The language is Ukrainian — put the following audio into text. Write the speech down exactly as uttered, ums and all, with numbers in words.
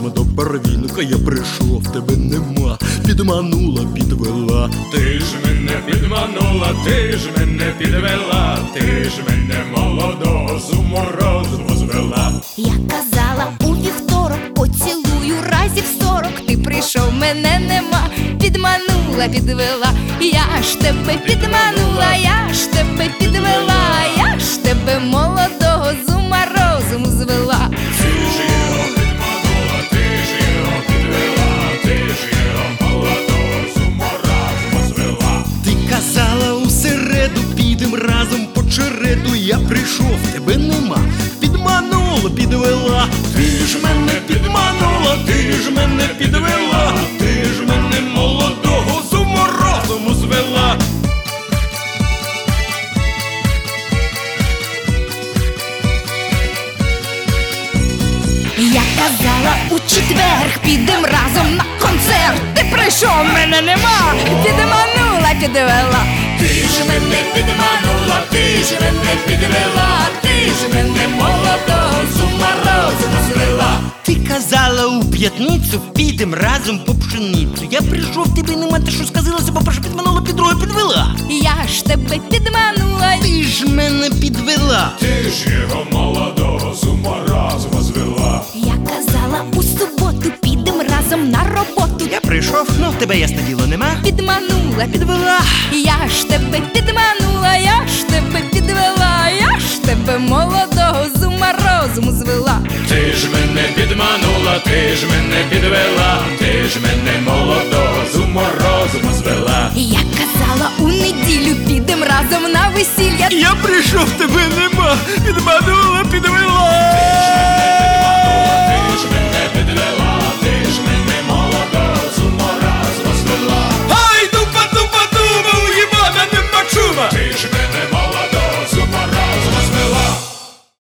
разом до первінка. Я прийшов, тебе нема, підманула, підвела. Ти ж мене підманула, ти ж мене підвела, ти ж мене молодого з уму розуму звела. Я казала у вівторок, поцілую разів сорок. Ти прийшов, мене нема, підманула, підвела. Я ж тебе підманула, я ж тебе підвела, я ж тебе молодого з ума розуму звела. Ти ж його підманула, ти ж його підвела, ти ж його молодого з уму розуму звела. Ти казала у середу, підем разом по череду. Я прийшов, тебе нема, підманула, підвела. Ти ж мене підманула, ти ж мене підвела, ти ж мене молодого з уму розуму звела. Я казала у четверг, підем разом на концерт. Ти прийшов, мене нема, підманула, підвела. Ти ж мене підманула, ти ж мене підвела, ти ж мене молодого з ума розуму звела. Ти казала у п'ятницю, підем разом по пшеницю. Я прийшов, тебе нема, ти що сказилася, бо перша підманула, підруга підвела. Я ж тебе підманула. Ти ж мене підвела. Ти ж його молодого з ума розуму звела. Я казала у суботу, підем разом на роботу. Я прийшов, ну в тебе ясне діло нема, Підманула, підвела. я ж тебе підманула, я ж тебе підвела, я ж тебе молодого з ума розуму звела. Ти ж мене підманула, ти ж мене підвела, ти ж мене молодого з уму розуму звела. Я казала у неділю, підем разом на весілля. Я прийшов, тебе нема, підманула.